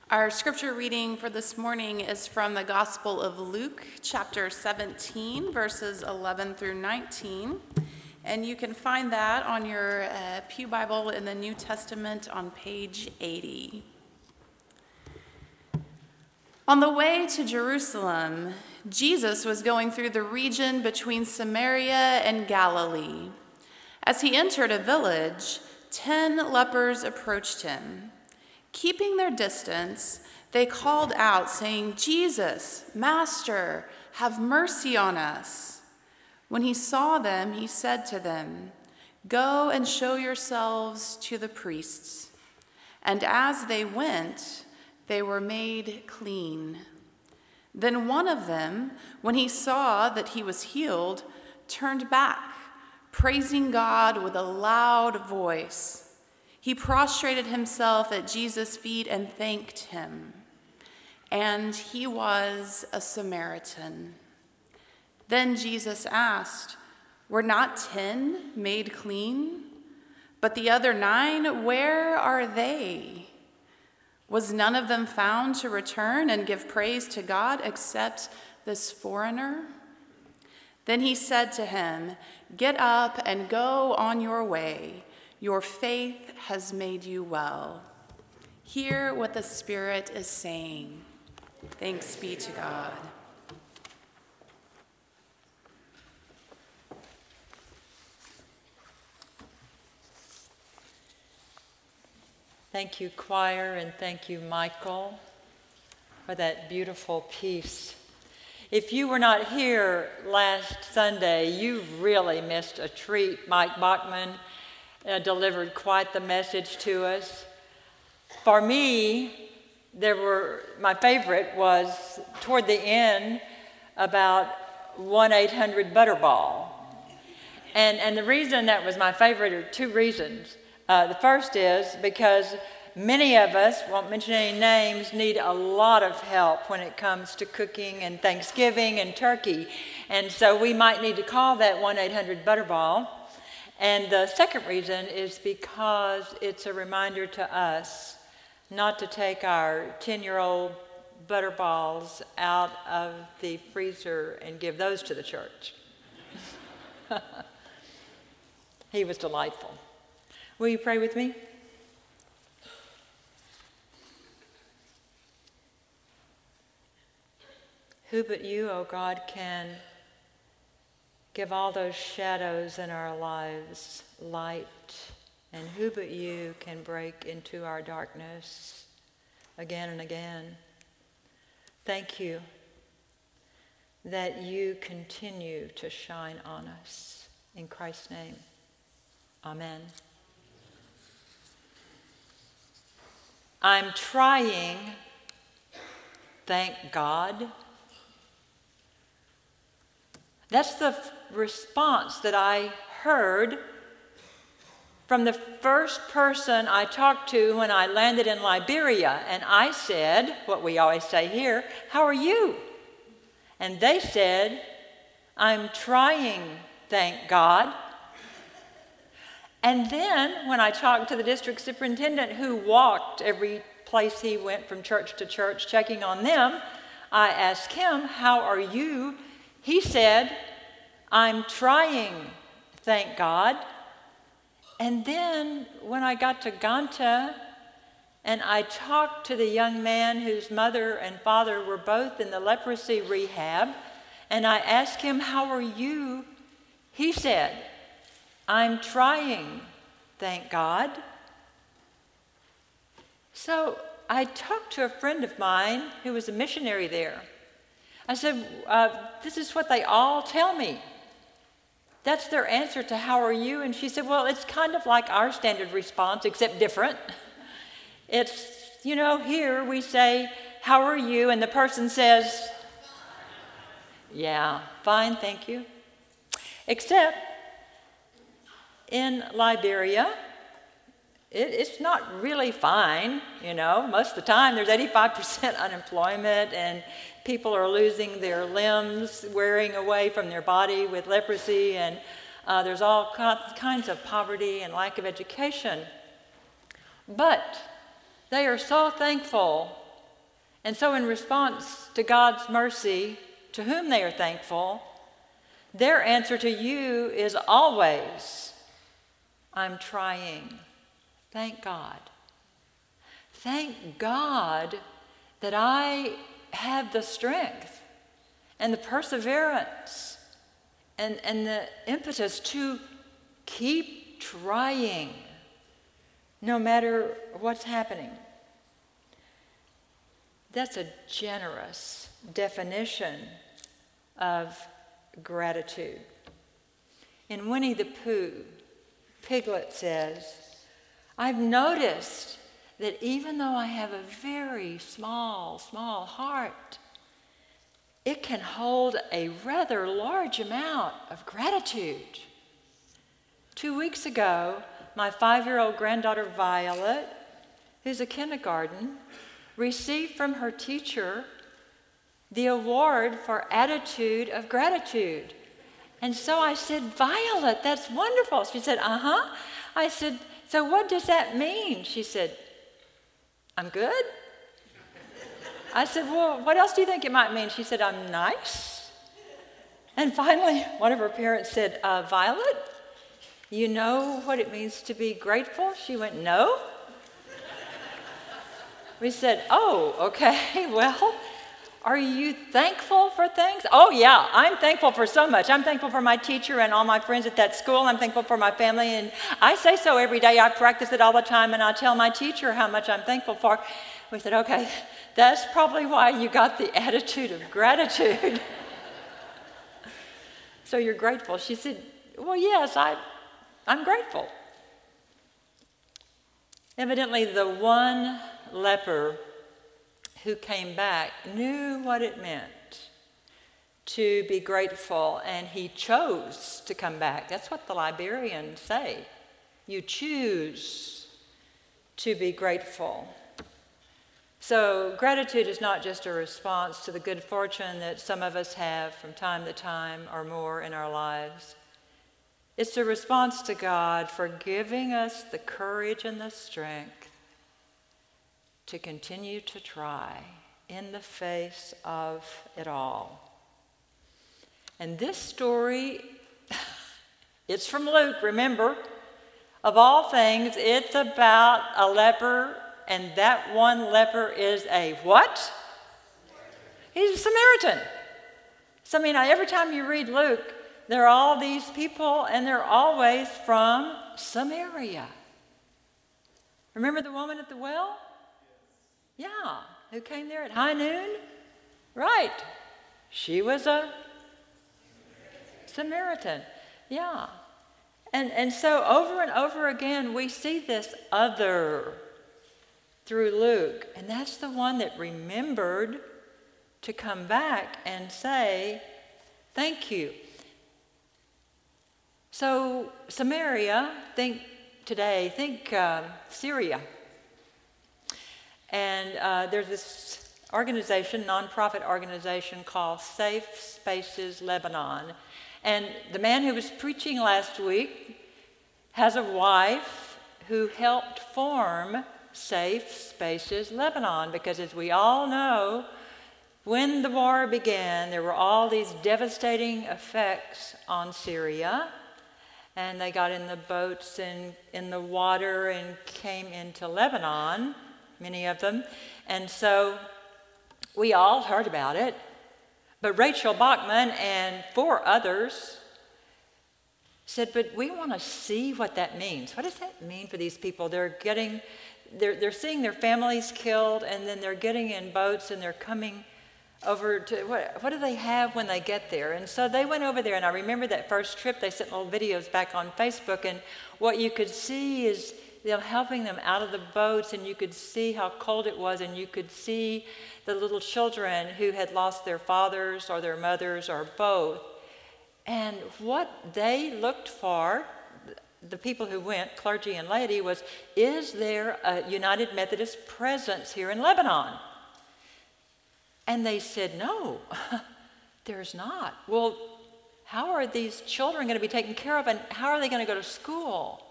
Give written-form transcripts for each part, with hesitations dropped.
Our scripture reading for this morning is from the Gospel of Luke, chapter 17, verses 11 through 19. And you can find that on your Pew Bible in the New Testament on page 80. On the way to Jerusalem, Jesus was going through the region between Samaria and Galilee. As he entered a village, 10 lepers approached him. Keeping their distance, they called out, saying, "Jesus, Master, have mercy on us." When he saw them, he said to them, "Go and show yourselves to the priests." And as they went, they were made clean. Then one of them, when he saw that he was healed, turned back, praising God with a loud voice. He prostrated himself at Jesus' feet and thanked him. And he was a Samaritan. Then Jesus asked, "Were not 10 made clean? But the other 9, where are they? Was none of them found to return and give praise to God except this foreigner?" Then he said to him, "Get up and go on your way. Your faith has made you well." Hear what the Spirit is saying. Thanks be to God. Thank you, choir, and thank you, Michael, for that beautiful piece. If you were not here last Sunday, you really missed a treat. Mike Bachman delivered quite the message to us. For me, my favorite was toward the end about 1-800-Butterball. And the reason that was my favorite are 2 reasons. The first is because many of us, won't mention any names, need a lot of help when it comes to cooking and Thanksgiving and turkey. And so we might need to call that 1-800-Butterball. And the second reason is because it's a reminder to us not to take our 10-year-old Butterballs out of the freezer and give those to the church. He was delightful. Will you pray with me? Who but you, O God, can give all those shadows in our lives light? And who but you can break into our darkness again and again? Thank you that you continue to shine on us. In Christ's name, amen. I'm trying, thank God. That's the response that I heard from the first person I talked to when I landed in Liberia. And I said, what we always say here, "How are you?" And they said, "I'm trying, thank God." And then when I talked to the district superintendent who walked every place he went from church to church checking on them, I asked him, "How are you?" He said, "I'm trying, thank God." And then when I got to Ganta and I talked to the young man whose mother and father were both in the leprosy rehab, and I asked him, "How are you?" He said, "I'm trying, thank God." So I talked to a friend of mine who was a missionary there. I said, "This is what they all tell me. That's their answer to 'How are you?'" And she said, "Well, it's kind of like our standard response, except different. It's, here we say, 'How are you?' And the person says, 'Yeah, fine, thank you.' Except in Liberia, it's not really fine, Most of the time there's 85% unemployment and people are losing their limbs, wearing away from their body with leprosy, and there's all kinds of poverty and lack of education. But they are so thankful And so in response to God's mercy, to whom they are thankful, their answer to you is always, I'm trying. Thank God. Thank God that I have the strength and the perseverance and the impetus to keep trying no matter what's happening. That's a generous definition of gratitude. In Winnie the Pooh, Piglet says, I've noticed that even though I have a very small heart, it can hold a rather large amount of gratitude. 2 weeks ago, my 5-year-old granddaughter Violet, who's a kindergarten, received from her teacher the award for attitude of gratitude. And so I said, Violet, that's wonderful. She said, uh-huh. I said, so what does that mean? She said, I'm good. I said, well, what else do you think it might mean? She said, I'm nice. And finally, one of her parents said, Violet, you know what it means to be grateful? She went, no. We said, oh, okay, well, are you thankful for things? Oh, yeah, I'm thankful for so much. I'm thankful for my teacher and all my friends at that school. I'm thankful for my family, and I say so every day. I practice it all the time, and I tell my teacher how much I'm thankful for. We said, okay, that's probably why you got the attitude of gratitude. So you're grateful. She said, well, yes, I'm grateful. Evidently, the one leper who came back knew what it meant to be grateful, and he chose to come back. That's what the Liberians say. You choose to be grateful. So gratitude is not just a response to the good fortune that some of us have from time to time or more in our lives. It's a response to God for giving us the courage and the strength to continue to try in the face of it all. And this story, it's from Luke, remember. Of all things, it's about a leper, and that one leper is a what? He's a Samaritan. So, every time you read Luke, there are all these people, and they're always from Samaria. Remember the woman at the well? Yeah, who came there at high noon? Right. She was a Samaritan. Yeah. And so over and over again, we see this other through Luke. And that's the one that remembered to come back and say, thank you. So Samaria, think Syria. And there's this organization, nonprofit organization called Safe Spaces Lebanon. And the man who was preaching last week has a wife who helped form Safe Spaces Lebanon, because as we all know, when the war began, there were all these devastating effects on Syria. And they got in the boats and in the water and came into Lebanon, many of them. And so we all heard about it. But Rachel Bachman and 4 others said, but we want to see what that means. What does that mean for these people? They're seeing their families killed, and then they're getting in boats and they're coming over to, what do they have when they get there? And so they went over there, and I remember that first trip, they sent little videos back on Facebook, and what you could see is they're helping them out of the boats, and you could see how cold it was, and you could see the little children who had lost their fathers or their mothers or both. And what they looked for, the people who went, clergy and laity, was, is there a United Methodist presence here in Lebanon? And they said, no, there's not. Well, how are these children going to be taken care of, and how are they going to go to school?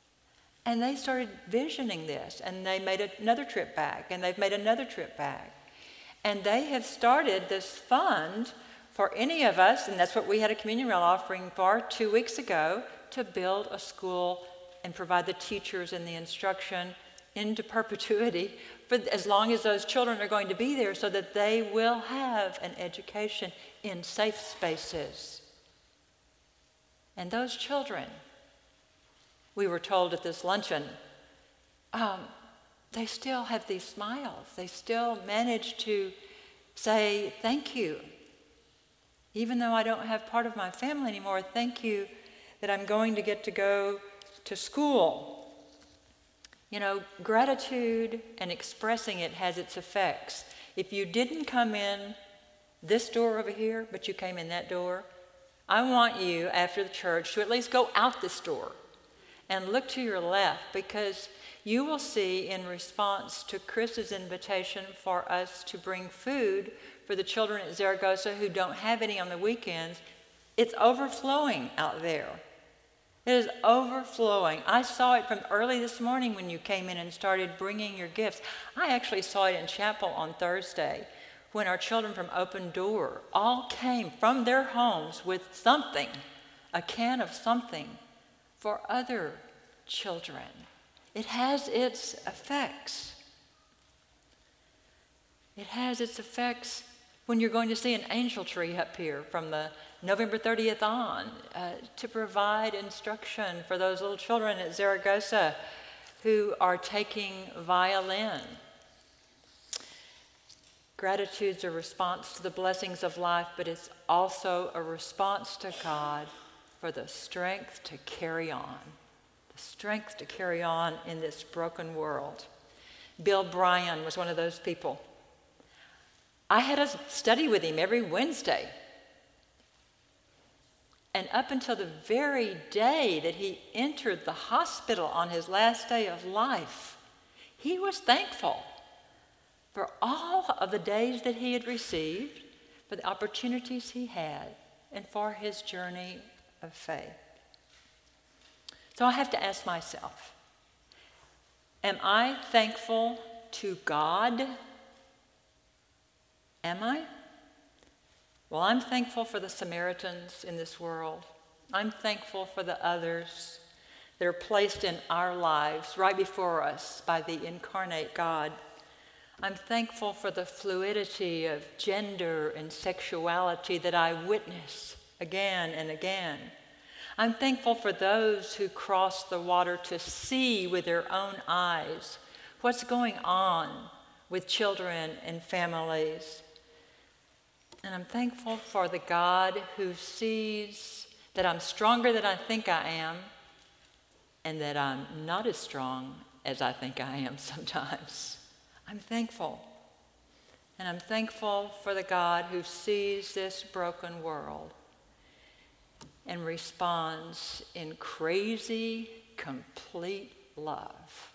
And they started visioning this, and they made another trip back, and they've made another trip back. And they have started this fund for any of us, and that's what we had a communion rail offering for 2 weeks ago, to build a school and provide the teachers and the instruction into perpetuity for as long as those children are going to be there, so that they will have an education in safe spaces. And those children, we were told at this luncheon, they still have these smiles. They still manage to say, thank you. Even though I don't have part of my family anymore, thank you that I'm going to get to go to school. You know, gratitude and expressing it has its effects. If you didn't come in this door over here, but you came in that door, I want you, after the church, to at least go out this door and look to your left, because you will see, in response to Chris's invitation for us to bring food for the children at Zaragoza who don't have any on the weekends, it's overflowing out there. It is overflowing. I saw it from early this morning when you came in and started bringing your gifts. I actually saw it in chapel on Thursday when our children from Open Door all came from their homes with something, a can of something for other children. It has its effects. It has its effects when you're going to see an angel tree up here from the November 30th on to provide instruction for those little children at Zaragoza who are taking violin. Gratitude's a response to the blessings of life, but it's also a response to God for the strength to carry on. The strength to carry on in this broken world. Bill Bryan was one of those people. I had a study with him every Wednesday. And up until the very day that he entered the hospital on his last day of life, he was thankful for all of the days that he had received, for the opportunities he had, and for his journey of faith. So I have to ask myself, am I thankful to God? Am I? Well, I'm thankful for the Samaritans in this world. I'm thankful for the others that are placed in our lives right before us by the incarnate God. I'm thankful for the fluidity of gender and sexuality that I witness again and again. I'm thankful for those who cross the water to see with their own eyes what's going on with children and families. And I'm thankful for the God who sees that I'm stronger than I think I am, and that I'm not as strong as I think I am sometimes. I'm thankful. And I'm thankful for the God who sees this broken world and responds in crazy, complete love.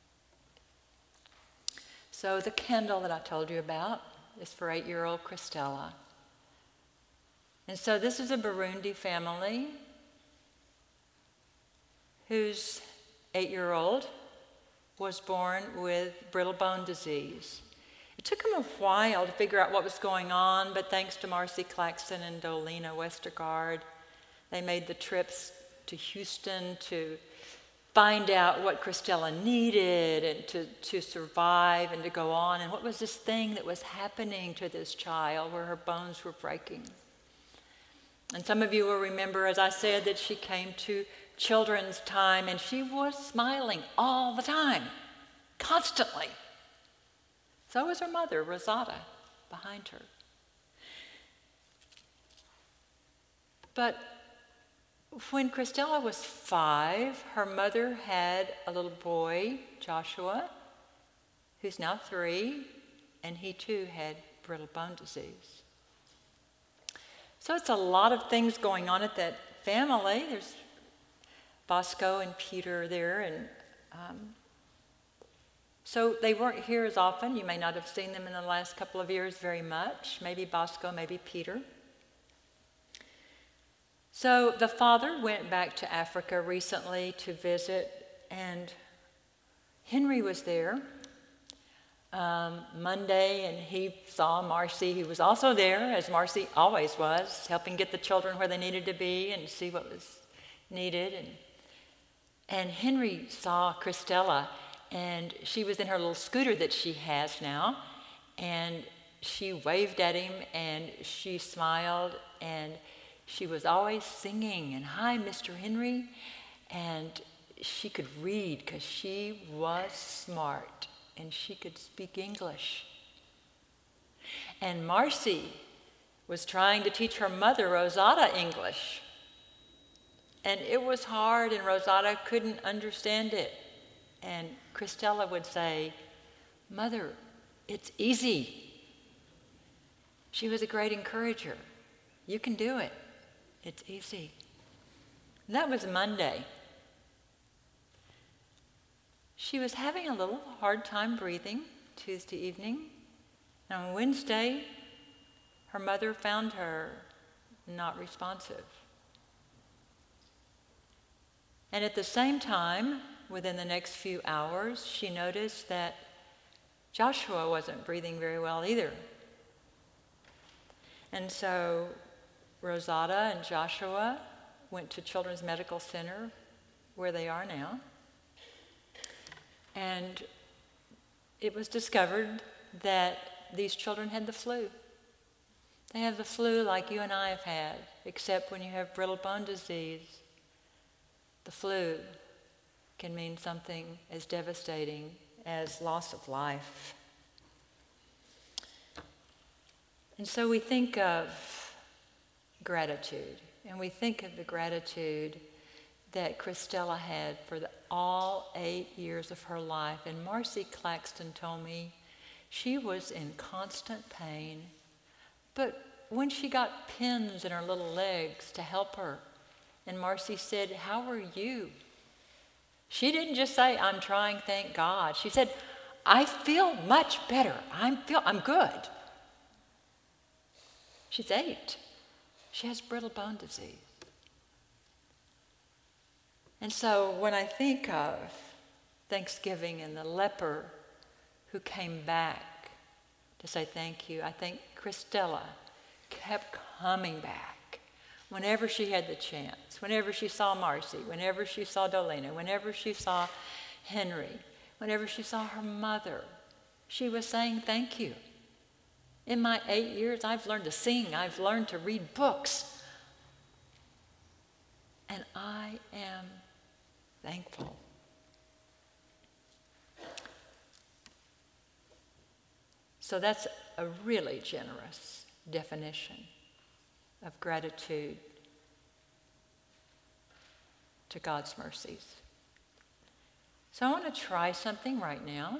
So the candle that I told you about is for 8-year-old Christella. And so this is a Burundi family whose 8-year-old was born with brittle bone disease. It took them a while to figure out what was going on, but thanks to Marcy Claxton and Dolina Westergaard, they made the trips to Houston to find out what Christella needed and to survive and to go on, and what was this thing that was happening to this child where her bones were breaking. And some of you will remember, as I said, that she came to children's time and she was smiling all the time, constantly. So was her mother, Rosada, behind her. But when Christella was 5, her mother had a little boy, Joshua, who's now 3, and he too had brittle bone disease. So it's a lot of things going on at that family. There's Bosco and Peter there, and so they weren't here as often. You may not have seen them in the last couple of years very much. Maybe Bosco, maybe Peter. So the father went back to Africa recently to visit, and Henry was there. Monday, and he saw Marcy, who was also there, as Marcy always was, helping get the children where they needed to be and see what was needed. And Henry saw Christella, and she was in her little scooter that she has now, and she waved at him, and she smiled, and she was always singing, and hi, Mr. Henry, and she could read because she was smart, and she could speak English. And Marcy was trying to teach her mother, Rosada, English. And it was hard, and Rosada couldn't understand it. And Christella would say, Mother, it's easy. She was a great encourager. You can do it. It's easy. And that was Monday. She was having a little hard time breathing Tuesday evening. And on Wednesday, her mother found her not responsive. And at the same time, within the next few hours, she noticed that Joshua wasn't breathing very well either. And so Rosada and Joshua went to Children's Medical Center, where they are now. And it was discovered that these children had the flu. They have the flu like you and I have had, except when you have brittle bone disease. The flu can mean something as devastating as loss of life. And so we think of gratitude, and we think of the gratitude that Christella had for all 8 years of her life. And Marcy Claxton told me she was in constant pain, but when she got pins in her little legs to help her, and Marcy said, how are you? She didn't just say, I'm trying, thank God. She said, I feel much better. I'm good. She's 8. She has brittle bone disease. And so when I think of Thanksgiving and the leper who came back to say thank you, I think Christella kept coming back whenever she had the chance, whenever she saw Marcy, whenever she saw Dolina, whenever she saw Henry, whenever she saw her mother, she was saying thank you. In my 8 years, I've learned to sing, I've learned to read books, and I am thankful. So that's a really generous definition of gratitude to God's mercies. So I want to try something right now.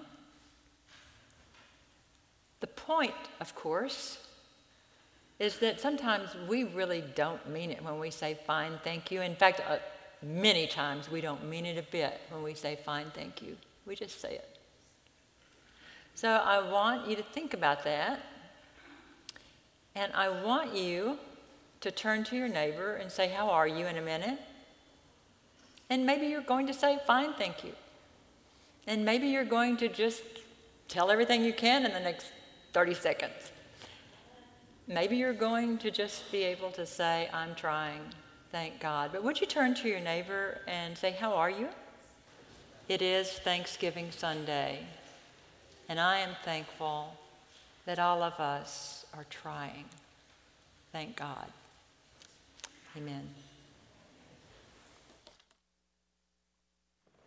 The point, of course, is that sometimes we really don't mean it when we say fine, thank you. In fact, many times we don't mean it a bit when we say fine, thank you. We just say it. So I want you to think about that. And I want you to turn to your neighbor and say, how are you in a minute? And maybe you're going to say, fine, thank you. And maybe you're going to just tell everything you can in the next 30 seconds. Maybe you're going to just be able to say, I'm trying, thank God. But would you turn to your neighbor and say, how are you? It is Thanksgiving Sunday, and I am thankful that all of us are trying. Thank God. Amen.